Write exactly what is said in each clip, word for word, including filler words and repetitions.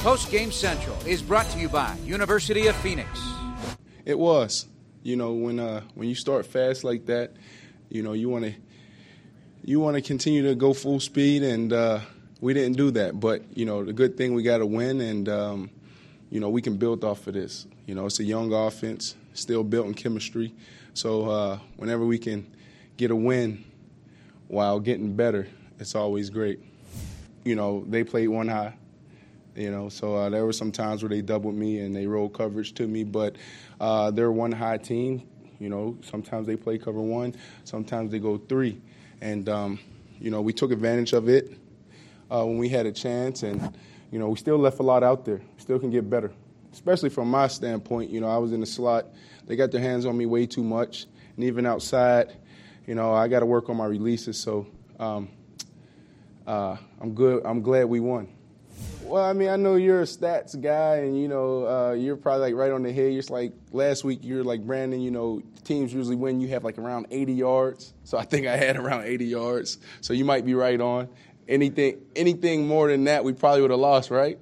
Post Game Central is brought to you by University of Phoenix. It was. You know, when uh, when you start fast like that, you know, you want to you want to continue to go full speed, and uh, we didn't do that. But, you know, the good thing, we got to win, and, um, you know, we can build off of this. You know, it's a young offense, still built in chemistry. So uh, whenever we can get a win while getting better, it's always great. You know, they played one high. You know, so uh, there were some times where they doubled me and they rolled coverage to me, but uh, they're one high team. You know, sometimes they play cover one, sometimes they go three. And, um, you know, we took advantage of it uh, when we had a chance, and, you know, we still left a lot out there. Still can get better, especially from my standpoint. You know, I was in the slot. They got their hands on me way too much. And even outside, you know, I got to work on my releases. So um, uh, I'm good. I'm glad we won. Well, I mean, I know you're a stats guy, and, you know, uh, you're probably, like, right on the head. You're just like, last week, you're like, Brandon, you know, teams usually win. You have, like, around eighty yards. So I think I had around eighty yards. So you might be right on. Anything anything more than that, we probably would have lost, right?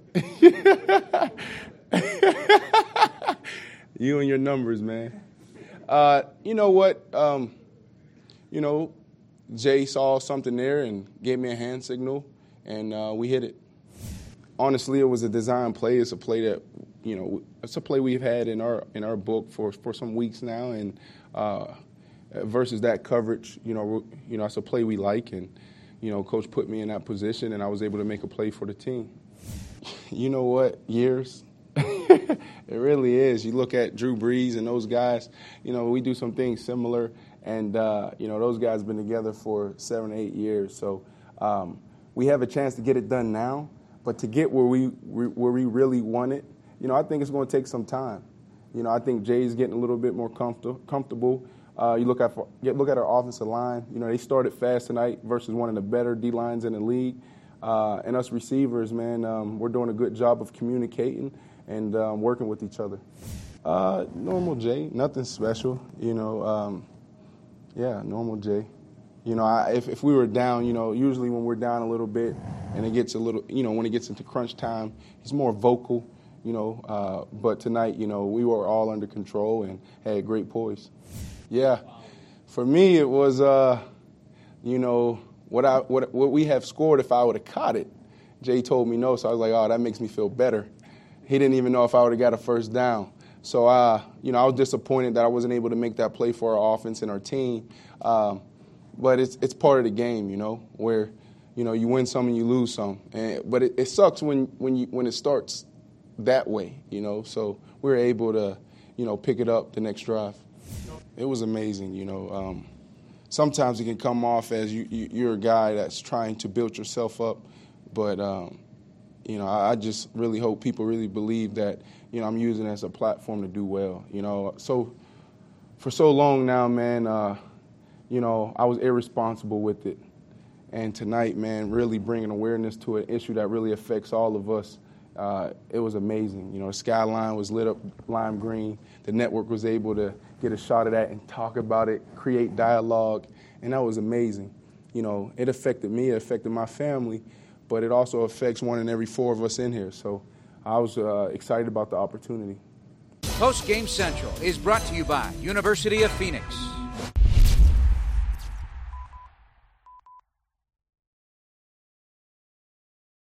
You and your numbers, man. Uh, you know what? Um, you know, Jay saw something there and gave me a hand signal, and uh, we hit it. Honestly, it was a design play. It's a play that, you know, it's a play we've had in our in our book for, for some weeks now, and uh, versus that coverage, you know, you know, it's a play we like, and, you know, Coach put me in that position, and I was able to make a play for the team. You know what? Years. It really is. You look at Drew Brees and those guys, you know, we do some things similar, and, uh, you know, those guys have been together for seven, eight years. So um, we have a chance to get it done now. But to get where we where we really want it, you know, I think it's going to take some time. You know, I think Jay's getting a little bit more comfortable. Comfortable. Uh, you look at look at our offensive line. You know, they started fast tonight versus one of the better D lines in the league. Uh, and us receivers, man, um, we're doing a good job of communicating and um, working with each other. Uh, normal Jay, nothing special. You know, um, yeah, normal Jay. You know, I, if, if we were down, you know, usually when we're down a little bit and it gets a little, you know, when it gets into crunch time, he's more vocal, you know. Uh, but tonight, you know, we were all under control and had great poise. Yeah. For me, it was, uh, you know, what I what what we have scored if I would have caught it. Jay told me no, so I was like, oh, that makes me feel better. He didn't even know if I would have got a first down. So, uh, you know, I was disappointed that I wasn't able to make that play for our offense and our team. Um, But it's it's part of the game, you know, where, you know, you win some and you lose some. And, but it, it sucks when when you when it starts that way, you know. So we were able to, you know, pick it up the next drive. It was amazing, you know. Um, sometimes it can come off as you, you, you're a guy that's trying to build yourself up. But, um, you know, I, I just really hope people really believe that, you know, I'm using it as a platform to do well, you know. So for so long now, man, uh, you know, I was irresponsible with it. And tonight, man, really bringing awareness to an issue that really affects all of us, uh, it was amazing. You know, the skyline was lit up lime green. The network was able to get a shot of that and talk about it, create dialogue, and that was amazing. You know, it affected me, it affected my family, but it also affects one in every four of us in here. So I was uh, excited about the opportunity. Post Game Central is brought to you by University of Phoenix.